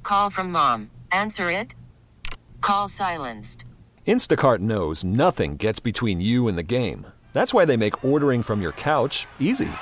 call from mom. Answer it. Call silenced. Instacart knows nothing gets between you and the game. That's why they make ordering from your couch easy.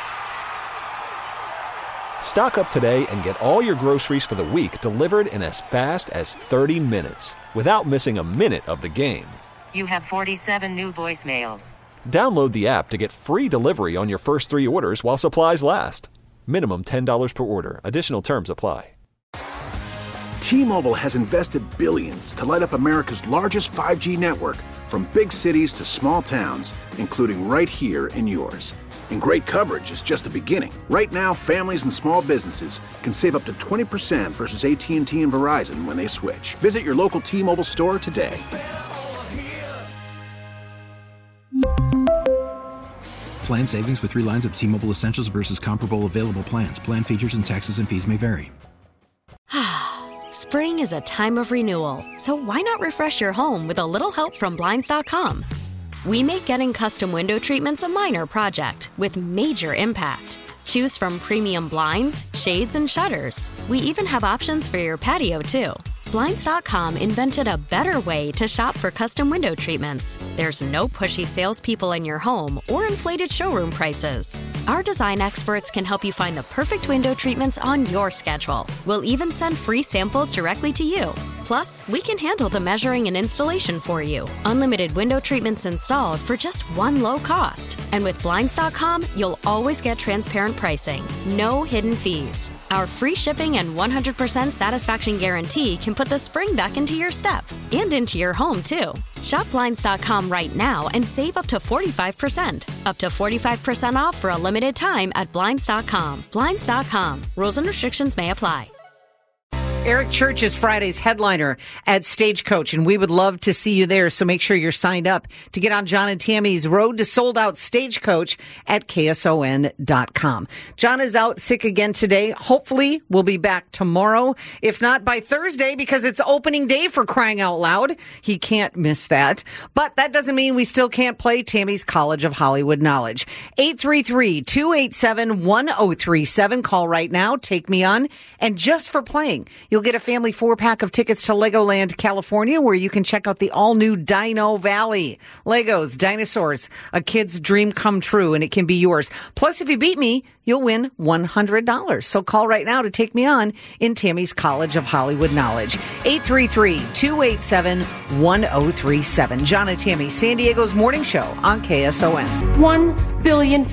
Stock up today and get all your groceries for the week delivered in as fast as 30 minutes without missing a minute of the game. You have 47 new voicemails. Download the app to get free delivery on your first 3 orders while supplies last. Minimum $10 per order. Additional terms apply. T-Mobile has invested billions to light up America's largest 5G network, from big cities to small towns, including right here in yours. And great coverage is just the beginning. Right now, families and small businesses can save up to 20% versus AT&T and Verizon when they switch. Visit your local T-Mobile store today. Plan savings with 3 lines of T-Mobile Essentials versus comparable available plans. Plan features and taxes and fees may vary. Spring is a time of renewal, so why not refresh your home with a little help from Blinds.com? We make getting custom window treatments a minor project with major impact. Choose from premium blinds, shades, and shutters. We even have options for your patio, too. Blinds.com invented a better way to shop for custom window treatments. There's no pushy salespeople in your home or inflated showroom prices. Our design experts can help you find the perfect window treatments on your schedule. We'll even send free samples directly to you. Plus, we can handle the measuring and installation for you. Unlimited window treatments installed for just one low cost. And with Blinds.com, you'll always get transparent pricing. No hidden fees. Our free shipping and 100% satisfaction guarantee can put the spring back into your step and into your home, too. Shop Blinds.com right now and save up to 45%. Up to 45% off for a limited time at Blinds.com. Blinds.com. Rules and restrictions may apply. Eric Church is Friday's headliner at Stagecoach, and we would love to see you there. So make sure you're signed up to get on John and Tammy's Road to Sold Out Stagecoach at KSON.com. John is out sick again today. Hopefully we'll be back tomorrow, if not by Thursday, because it's opening day, for crying out loud. He can't miss that. But that doesn't mean we still can't play Tammy's College of Hollywood Knowledge. 833-287-1037. Call right now. Take me on. And just for playing, you'll get a family 4-pack of tickets to Legoland, California, where you can check out the all-new Dino Valley. Legos, dinosaurs, a kid's dream come true, and it can be yours. Plus, if you beat me, you'll win $100. So call right now to take me on in Tammy's College of Hollywood Knowledge. 833-287-1037. John and Tammy, San Diego's morning show on KSON. $1 billion.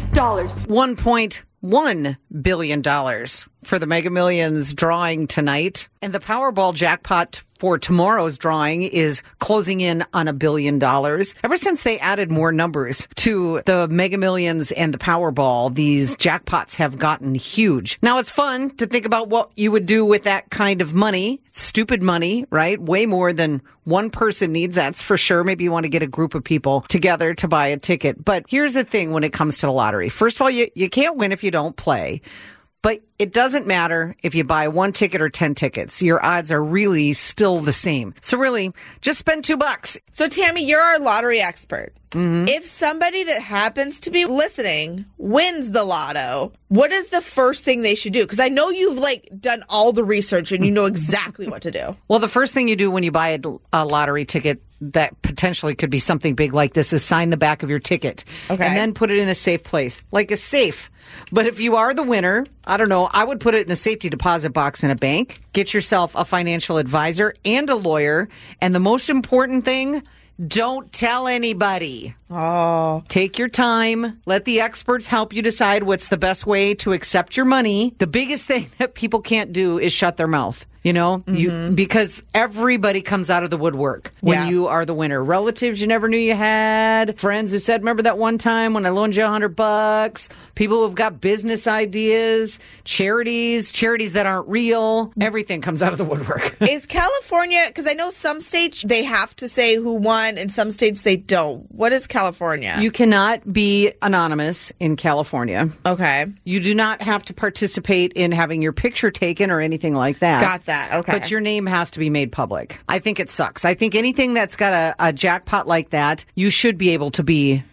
$1.1 billion for the Mega Millions drawing tonight. And the Powerball jackpot for tomorrow's drawing is closing in on $1 billion. Ever since they added more numbers to the Mega Millions and the Powerball, these jackpots have gotten huge. Now, it's fun to think about what you would do with that kind of money. Stupid money, right? Way more than one person needs, that's for sure. Maybe you want to get a group of people together to buy a ticket. But here's the thing when it comes to the lottery. First of all, you can't win if you don't play. But it doesn't matter if you buy 1 ticket or 10 tickets. Your odds are really still the same. So really, just spend $2. So Tammy, you're our lottery expert. Mm-hmm. If somebody that happens to be listening wins the lotto, what is the first thing they should do? Because I know you've done all the research and you know exactly what to do. Well, the first thing you do when you buy a lottery ticket that potentially could be something big like this is sign the back of your ticket. Okay. And then put it in a safe place, like a safe. But if you are the winner, I don't know, I would put it in a safety deposit box in a bank. Get yourself a financial advisor and a lawyer. And the most important thing, don't tell anybody. Oh. Take your time. Let the experts help you decide what's the best way to accept your money. The biggest thing that people can't do is shut their mouth. You know, because everybody comes out of the woodwork when you are the winner. Relatives you never knew you had. Friends who said, remember that one time when I loaned you $100? People who've got business ideas, charities that aren't real. Everything comes out of the woodwork. Is California, because I know some states they have to say who won and some states they don't. What is California? You cannot be anonymous in California. Okay. You do not have to participate in having your picture taken or anything like that. Got that. Okay. But your name has to be made public. I think it sucks. I think anything that's got a jackpot like that, you should be able to be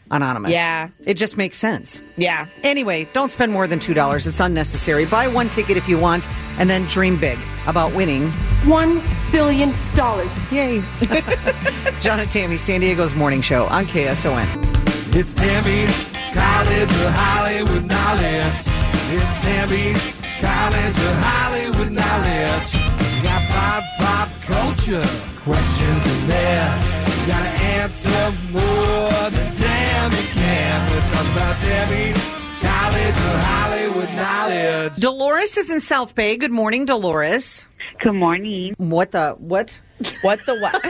anonymous. Yeah. It just makes sense. Yeah. Anyway, don't spend more than $2. It's unnecessary. Buy one ticket if you want, and then dream big about winning $1 billion. Yay. John and Tammy, San Diego's morning show on KSON. It's Tammy's College of Hollywood Knowledge. It's Tammy's College of Hollywood Knowledge. You got pop culture questions in there. You gotta answer more than Tammy can. We're talking about Tammy's College of Hollywood Knowledge. Dolores is in South Bay. Good morning, Dolores. Good morning. What? What? What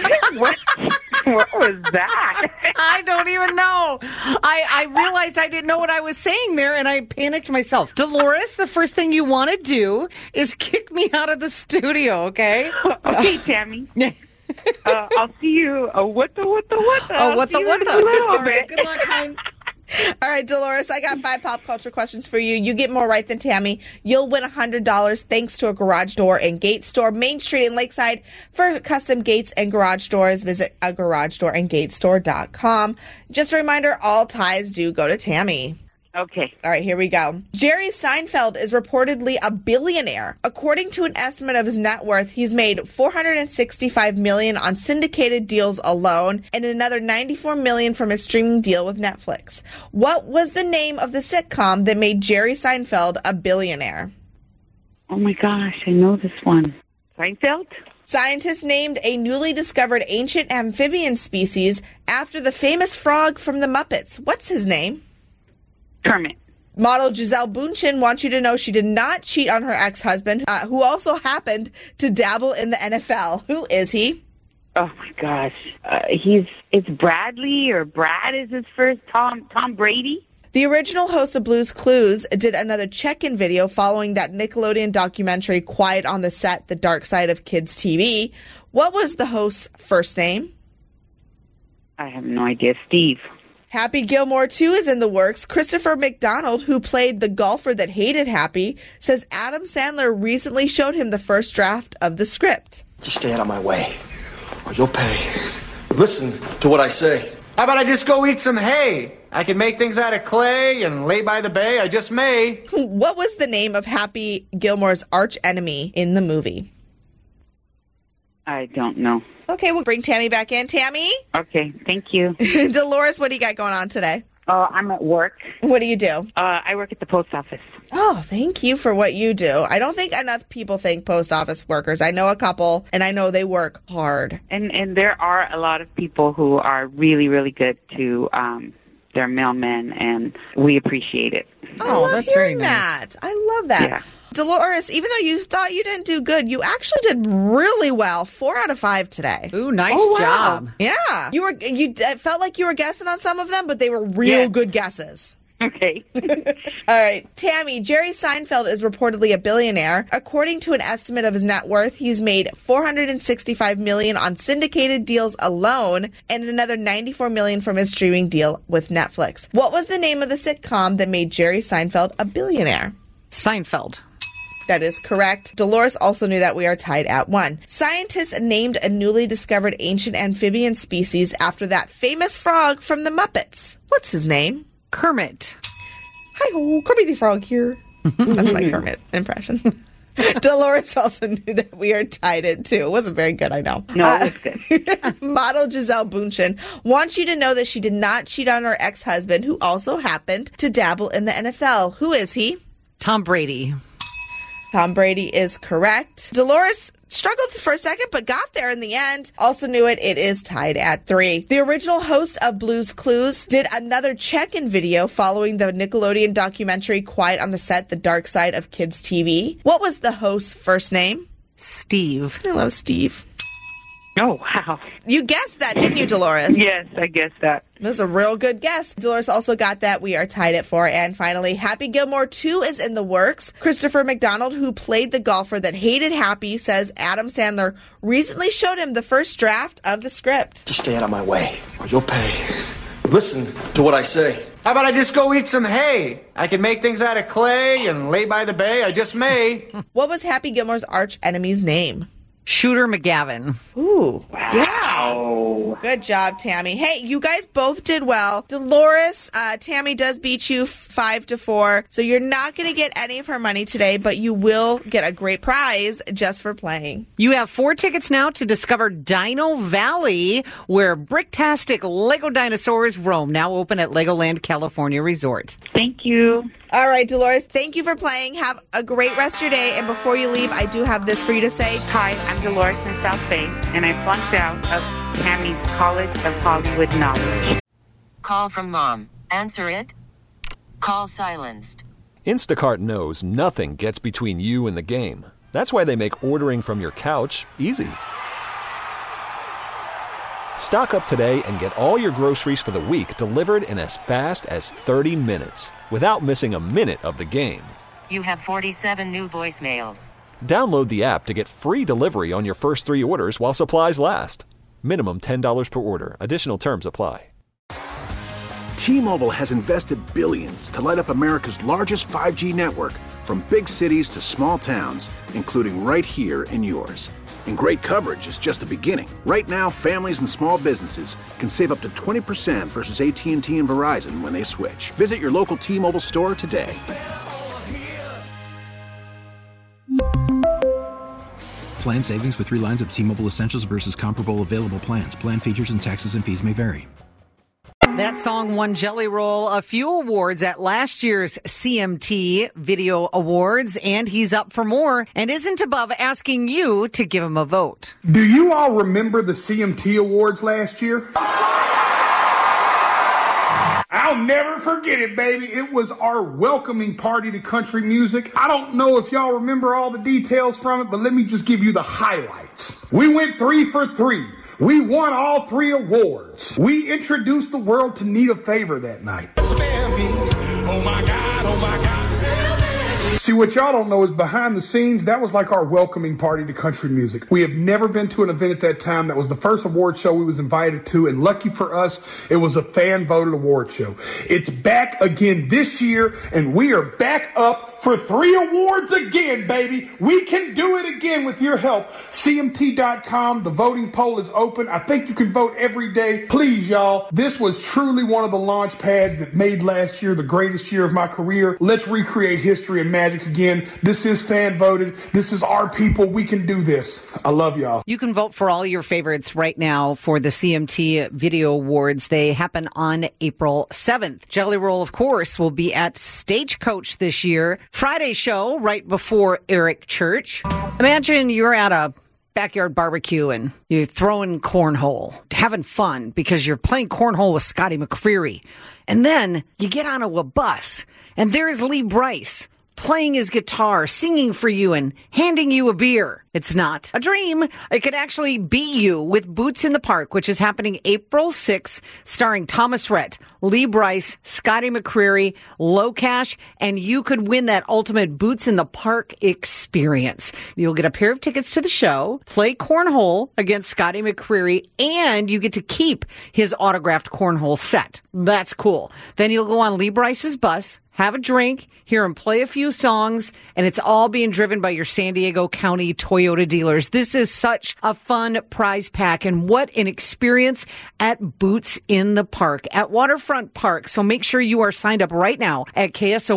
was that? I don't even know. I realized I didn't know what I was saying there, and I panicked myself. Dolores, the first thing you want to do is kick me out of the studio, okay? Okay, Tammy. I'll see you. What the? Oh, what the? All right, good luck, hon. All right, Dolores, I got 5 pop culture questions for you. You get more right than Tammy. You'll win $100 thanks to a garage door and gate store, Main Street in Lakeside. For custom gates and garage doors, visit a garagedoorandgatestore.com. Just a reminder, all ties do go to Tammy. Okay. All right, here we go. Jerry Seinfeld is reportedly a billionaire. According to an estimate of his net worth, he's made $465 million on syndicated deals alone and another $94 million from his streaming deal with Netflix. What was the name of the sitcom that made Jerry Seinfeld a billionaire? Oh, my gosh. I know this one. Seinfeld? Scientists named a newly discovered ancient amphibian species after the famous frog from the Muppets. What's his name? Kermit. Model Gisele Bündchen wants you to know she did not cheat on her ex-husband, who also happened to dabble in the NFL. Who is he? Oh, my gosh. It's Bradley, or Brad is his first. Tom Brady? The original host of Blue's Clues did another check-in video following that Nickelodeon documentary, Quiet on the Set, The Dark Side of Kids TV. What was the host's first name? I have no idea. Steve. Happy Gilmore 2 is in the works. Christopher McDonald, who played the golfer that hated Happy, says Adam Sandler recently showed him the first draft of the script. Just stay out of my way, or you'll pay. Listen to what I say. How about I just go eat some hay? I can make things out of clay and lay by the bay. I just may. What was the name of Happy Gilmore's arch enemy in the movie? I don't know. Okay, we'll bring Tammy back in. Tammy? Okay, thank you. Dolores, what do you got going on today? I'm at work. What do you do? I work at the post office. Oh, thank you for what you do. I don't think enough people thank post office workers. I know a couple, and I know they work hard. And there are a lot of people who are really, really good to their mailmen, and we appreciate it. Oh, that's very nice. nice. I love that. Yeah. Dolores, even though you thought you didn't do good, you actually did really well. 4 out of 5 today. Ooh, nice job. Yeah. You felt like you were guessing on some of them, but they were real good guesses. Okay. All right. Tammy, Jerry Seinfeld is reportedly a billionaire. According to an estimate of his net worth, he's made $465 million on syndicated deals alone and another $94 million from his streaming deal with Netflix. What was the name of the sitcom that made Jerry Seinfeld a billionaire? Seinfeld. That is correct. Dolores also knew that. We are tied at 1. Scientists named a newly discovered ancient amphibian species after that famous frog from the Muppets. What's his name? Kermit. Hi-ho, Kermit the Frog here. That's my Kermit impression. Dolores also knew that we are tied at 2. It wasn't very good, I know. No, it was good. Model Gisele Bündchen wants you to know that she did not cheat on her ex-husband, who also happened to dabble in the NFL. Who is he? Tom Brady. Tom Brady is correct. Dolores struggled for a second, but got there in the end. Also knew it. It is tied at 3. The original host of Blue's Clues did another check-in video following the Nickelodeon documentary Quiet on the Set, The Dark Side of Kids TV. What was the host's first name? Steve. I love Steve. Oh, wow. You guessed that, didn't you, Dolores? Yes, I guessed that. That was a real good guess. Dolores also got that. We are tied at 4. And finally, Happy Gilmore 2 is in the works. Christopher McDonald, who played the golfer that hated Happy, says Adam Sandler recently showed him the first draft of the script. Just stay out of my way, or you'll pay. Listen to what I say. How about I just go eat some hay? I can make things out of clay and lay by the bay. I just may. What was Happy Gilmore's arch enemy's name? Shooter McGavin. Ooh. Wow. Yeah. Good job, Tammy. Hey, you guys both did well. Dolores, Tammy does beat you 5-4, so you're not going to get any of her money today, but you will get a great prize just for playing. You have 4 tickets now to discover Dino Valley, where bricktastic Lego dinosaurs roam, now open at Legoland California Resort. Thank you. All right, Dolores, thank you for playing. Have a great rest of your day. And before you leave, I do have this for you to say. Hi, I'm Dolores in South Bay, and I flunked out of Tammy's College of Hollywood Knowledge. Call from mom. Answer it. Call silenced. Instacart knows nothing gets between you and the game. That's why they make ordering from your couch easy. Stock up today and get all your groceries for the week delivered in as fast as 30 minutes without missing a minute of the game. You have 47 new voicemails. Download the app to get free delivery on your first 3 orders while supplies last. Minimum $10 per order. Additional terms apply. T-Mobile has invested billions to light up America's largest 5G network, from big cities to small towns, including right here in yours. And great coverage is just the beginning. Right now, families and small businesses can save up to 20% versus AT&T and Verizon when they switch. Visit your local T-Mobile store today. Plan savings with 3 lines of T-Mobile Essentials versus comparable available plans. Plan features and taxes and fees may vary. That song won Jelly Roll a few awards at last year's CMT Video Awards, and he's up for more and isn't above asking you to give him a vote. Do you all remember the CMT Awards last year? I'll never forget it, baby. It was our welcoming party to country music. I don't know if y'all remember all the details from it, but let me just give you the highlights. We went 3 for 3. We won all 3 awards. We introduced the world to Need a Favor that night. Oh my God, oh my God. See, what y'all don't know is behind the scenes, that was like our welcoming party to country music. We have never been to an event at that time. That was the first award show we was invited to, and lucky for us, it was a fan-voted award show. It's back again this year, and we are back up for 3 awards again, baby. We can do it again with your help. CMT.com, the voting poll is open. I think you can vote every day. Please, y'all, this was truly one of the launch pads that made last year the greatest year of my career. Let's recreate history and magic again. This is fan voted. This is our people. We can do this. I love y'all. You can vote for all your favorites right now for the CMT Video Awards. They happen on April 7th. Jelly Roll, of course, will be at Stagecoach this year. Friday show right before Eric Church. Imagine you're at a backyard barbecue and you're throwing cornhole, having fun because you're playing cornhole with Scotty McCreery. And then you get onto a bus and there's Lee Brice playing his guitar, singing for you, and handing you a beer. It's not a dream. It could actually be you with Boots in the Park, which is happening April 6th, starring Thomas Rhett, Lee Brice, Scotty McCreery, Locash, and you could win that ultimate Boots in the Park experience. You'll get a pair of tickets to the show, play cornhole against Scotty McCreery, and you get to keep his autographed cornhole set. That's cool. Then you'll go on Lee Brice's bus, have a drink, hear him play a few songs, and it's all being driven by your San Diego County Toyota dealers. This is such a fun prize pack, and what an experience at Boots in the Park at Waterfront Park. So make sure you are signed up right now at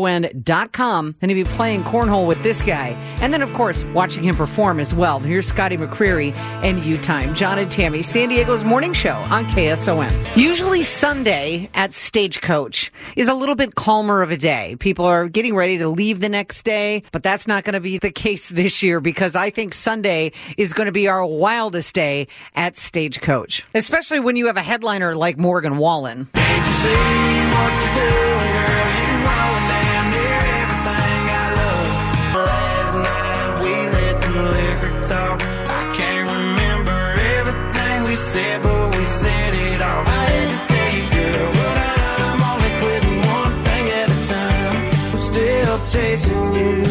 KSON.com, and you'll be playing cornhole with this guy. And then, of course, watching him perform as well. Here's Scotty McCreery and U-Time. John and Tammy, San Diego's morning show on KSON. Usually Sunday at Stagecoach is a little bit calmer of a day. People are getting ready to leave the next day, but that's not going to be the case this year because I think Sunday is going to be our wildest day at Stagecoach, especially when you have a headliner like Morgan Wallen. Can't you see what you're doing, girl? You know damn near everything I love. Last night we let the liquor talk. I can't remember everything we said, but we said it all. I had to tell you, girl, but I'm only quitting one thing at a time. I'm still chasing you,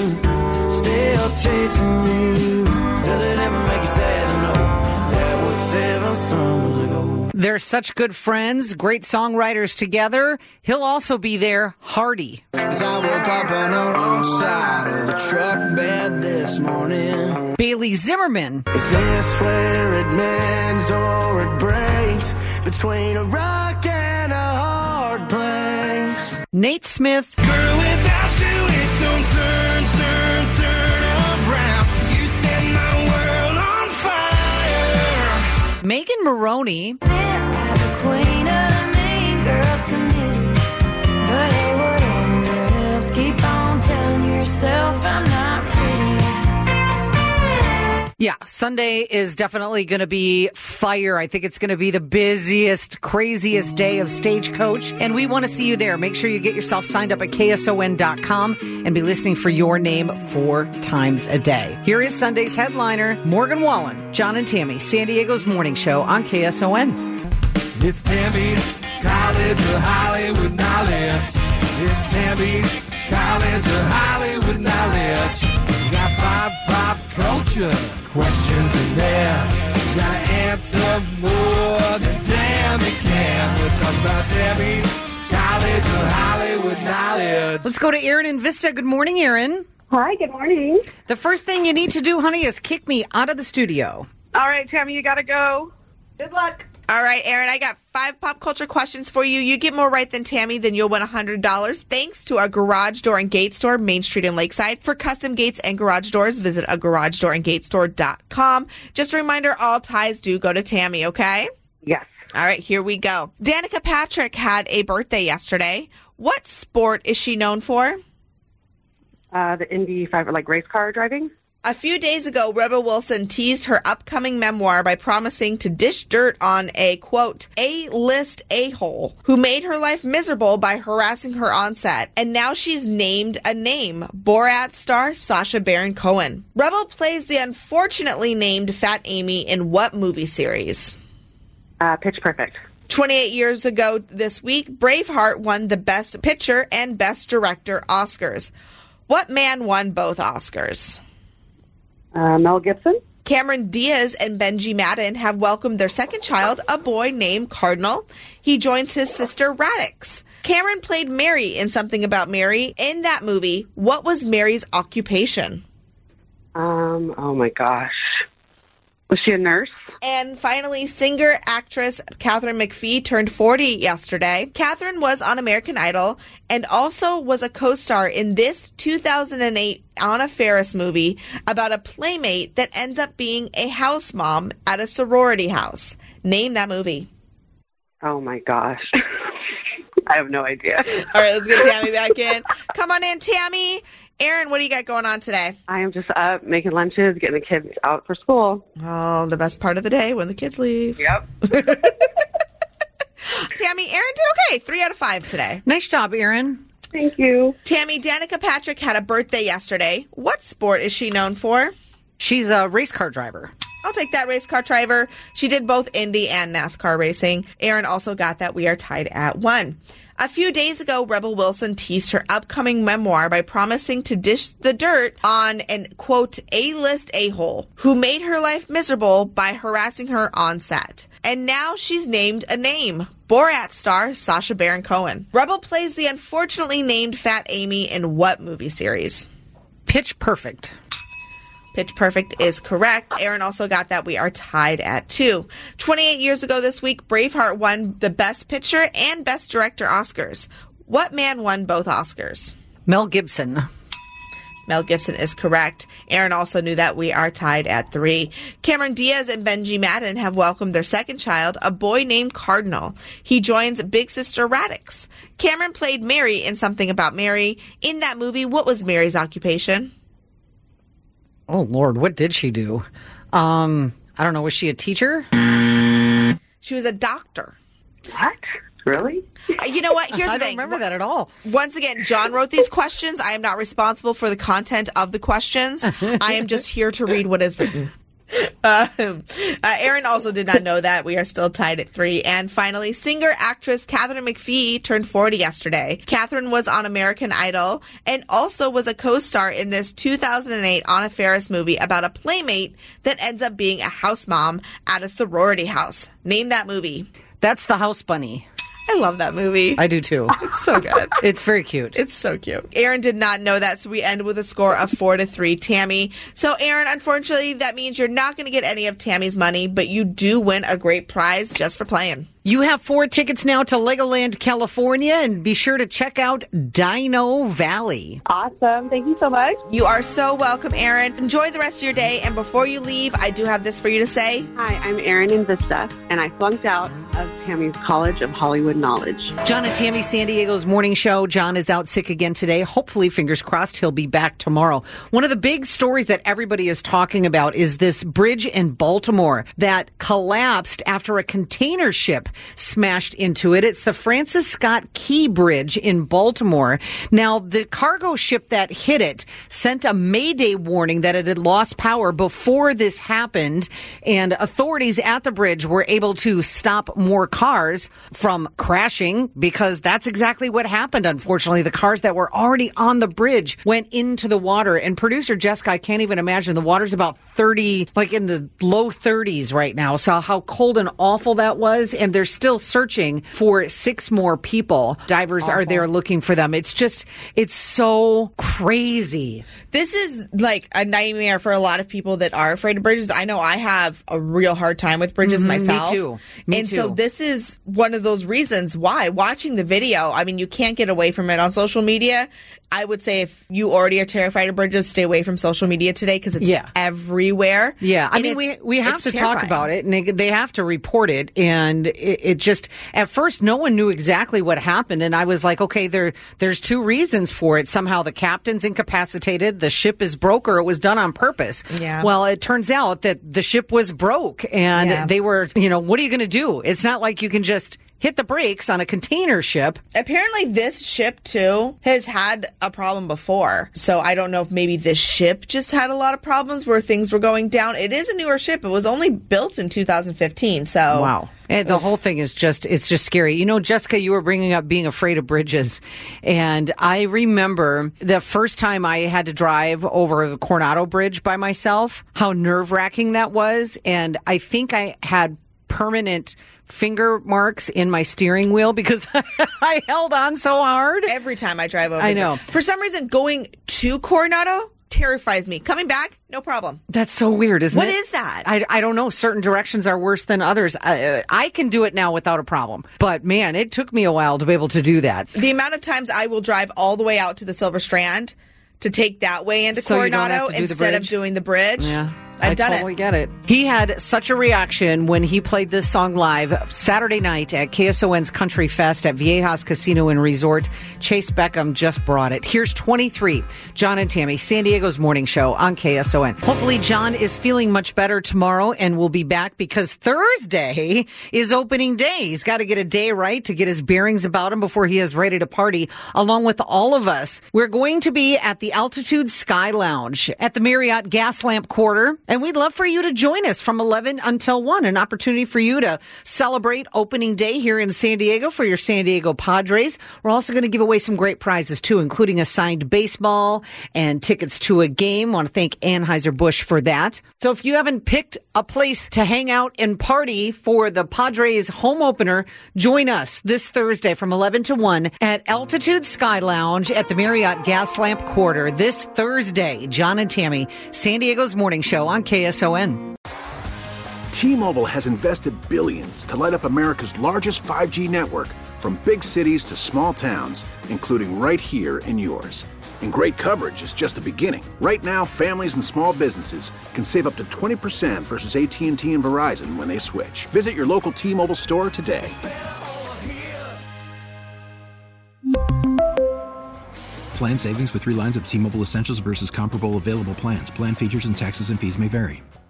still chasing you. Does it ever make you sad to know that was 7 summers ago? They're such good friends, great songwriters together. He'll also be there, Hardy. As I woke up on the wrong side of the truck bed this morning. Bailey Zimmerman. Is this where it mends or it breaks? Between a rock and a hard place. Nate Smith. Girl, without you, it don't turn around. You set my world on fire. Megan Maroney. Queen of the mean girls committee. But whatever else, keep on telling yourself I'm not pretty. Yeah, Sunday is definitely going to be fire. I think it's going to be the busiest, craziest day of Stagecoach. And we want to see you there. Make sure you get yourself signed up at KSON.com and be listening for your name 4 times a day. Here is Sunday's headliner, Morgan Wallen, John and Tammy, San Diego's morning show on KSON. It's Tammy's College of Hollywood Knowledge. It's Tammy's College of Hollywood Knowledge. We got pop culture questions in there. You gotta answer more than Tammy can. We're talking about Tammy's College of Hollywood Knowledge. Let's go to Erin in Vista. Good morning, Erin. Hi, good morning. The first thing you need to do, honey, is kick me out of the studio. All right, Tammy, you gotta go. Good luck. All right, Aaron, I got 5 pop culture questions for you. You get more right than Tammy, then you'll win $100 thanks to our garage door and gate store, Main Street and Lakeside. For custom gates and garage doors, visit a garagedoorandgatestore.com. Just a reminder, all ties do go to Tammy, okay? Yes. All right, here we go. Danica Patrick had a birthday yesterday. What sport is she known for? The Indy 500, like race car driving. A few days ago, Rebel Wilson teased her upcoming memoir by promising to dish dirt on a, quote, A-list a-hole who made her life miserable by harassing her on set. And now she's named a name, Borat star Sacha Baron Cohen. Rebel plays the unfortunately named Fat Amy in what movie series? Pitch Perfect. 28 years ago this week, Braveheart won the Best Picture and Best Director Oscars. What man won both Oscars? Mel Gibson. Cameron Diaz and Benji Madden have welcomed their second child, a boy named Cardinal. He joins his sister Radix. Cameron played Mary in Something About Mary. In that movie, what was Mary's occupation? Oh my gosh. Was she a nurse? And finally, singer-actress Katharine McPhee turned 40 yesterday. Katharine was on American Idol and also was a co-star in this 2008 Anna Faris movie about a playmate that ends up being a house mom at a sorority house. Name that movie. Oh my gosh. I have no idea. All right, let's get Tammy back in. Come on in, Tammy. Aaron, what do you got going on today? I am just up making lunches, getting the kids out for school. Oh, the best part of the day when the kids leave. Yep. Tammy, Aaron did okay. 3 out of 5 today. Nice job, Aaron. Thank you. Tammy, Danica Patrick had a birthday yesterday. What sport is she known for? She's a race car driver. I'll take that, race car driver. She did both Indy and NASCAR racing. Aaron also got that. We are tied at 1. A few days ago, Rebel Wilson teased her upcoming memoir by promising to dish the dirt on an, quote, A-list a-hole who made her life miserable by harassing her on set. And now she's named a name, Borat star Sacha Baron Cohen. Rebel plays the unfortunately named Fat Amy in what movie series? Pitch Perfect. Pitch Perfect is correct. Aaron also got that. We are tied at 2. 28 years ago this week, Braveheart won the Best Picture and Best Director Oscars. What man won both Oscars? Mel Gibson. Mel Gibson is correct. Aaron also knew that. We are tied at 3. Cameron Diaz and Benji Madden have welcomed their second child, a boy named Cardinal. He joins big sister Radix. Cameron played Mary in Something About Mary. In that movie, what was Mary's occupation? Oh, Lord, what did she do? I don't know. Was she a teacher? She was a doctor. What? Really? You know what? Here's the thing. I don't remember that at all. Once again, John wrote these questions. I am not responsible for the content of the questions. I am just here to read what is written. Aaron also did not know that. We are still tied at 3. And finally, singer-actress Katharine McPhee turned 40 yesterday. Katharine was on American Idol and also was a co-star in this 2008 Anna Faris movie about a playmate that ends up being a house mom at a sorority house. Name that movie. That's the House Bunny. I love that movie. I do too. It's so good. It's very cute. It's so cute. Aaron did not know that, so we end with a score of 4-3, Tammy. So, Aaron, unfortunately, that means you're not going to get any of Tammy's money, but you do win a great prize just for playing. You have 4 tickets now to Legoland, California, and be sure to check out Dino Valley. Awesome. Thank you so much. You are so welcome, Aaron. Enjoy the rest of your day, and before you leave, I do have this for you to say. Hi, I'm Erin in Vista, and I flunked out of Tammy's College of Hollywood Knowledge. John and Tammy, San Diego's morning show. John is out sick again today. Hopefully, fingers crossed, he'll be back tomorrow. One of the big stories that everybody is talking about is this bridge in Baltimore that collapsed after a container ship smashed into it. It's the Francis Scott Key Bridge in Baltimore. Now, the cargo ship that hit it sent a Mayday warning that it had lost power before this happened, and authorities at the bridge were able to stop more cars from crashing because that's exactly what happened. Unfortunately, the cars that were already on the bridge went into the water, and producer Jessica, I can't even imagine, the water's about 30, like in the low 30s right now. So how cold and awful that was, and they're still searching for 6 more people. Divers are there looking for them. It's so crazy. This is like a nightmare for a lot of people that are afraid of bridges. I know I have a real hard time with bridges myself. Me too. Me too. So this is one of those reasons why watching the video, I mean, you can't get away from it on social media. I would say if you already are terrified of bridges, stay away from social media today because it's everywhere. Yeah. I mean, we have to talk about it, and they have to report it. And it just, at first, no one knew exactly what happened. And I was like, okay, there's 2 reasons for it. Somehow the captain's incapacitated, the ship is broke, or it was done on purpose. Yeah. Well, it turns out that the ship was broke, and they were, what are you going to do? It's not like you can just hit the brakes on a container ship. Apparently this ship, too, has had a problem before. So I don't know if maybe this ship just had a lot of problems where things were going down. It is a newer ship. It was only built in 2015. So wow. And the whole thing is it's just scary. Jessica, you were bringing up being afraid of bridges. And I remember the first time I had to drive over the Coronado Bridge by myself, how nerve-wracking that was. And I think I had permanent finger marks in my steering wheel because I held on so hard. Every time I drive over. I know. For some reason, going to Coronado terrifies me. Coming back, no problem. That's so weird, isn't it? What is that? I don't know. Certain directions are worse than others. I can do it now without a problem. But, man, it took me a while to be able to do that. The amount of times I will drive all the way out to the Silver Strand to take that way into Coronado instead of doing the bridge. Yeah. I've done totally get it. He had such a reaction when he played this song live Saturday night at KSON's Country Fest at Viejas Casino and Resort. Chase Beckham just brought it. Here's 23, John and Tammy, San Diego's morning show on KSON. Hopefully John is feeling much better tomorrow and will be back because Thursday is opening day. He's got to get a day right to get his bearings about him before he is ready to party along with all of us. We're going to be at the Altitude Sky Lounge at the Marriott Gaslamp Quarter. And we'd love for you to join us from 11 until 1, an opportunity for you to celebrate opening day here in San Diego for your San Diego Padres. We're also going to give away some great prizes, too, including a signed baseball and tickets to a game. I want to thank Anheuser-Busch for that. So if you haven't picked a place to hang out and party for the Padres home opener, join us this Thursday from 11 to 1 at Altitude Sky Lounge at the Marriott Gaslamp Quarter. This Thursday, John and Tammy, San Diego's morning show on KSON. T-Mobile has invested billions to light up America's largest 5G network, from big cities to small towns, including right here in yours. And great coverage is just the beginning. Right now, families and small businesses can save up to 20% versus AT&T and Verizon when they switch. Visit your local T-Mobile store today. Plan savings with 3 lines of T-Mobile Essentials versus comparable available plans. Plan features and taxes and fees may vary.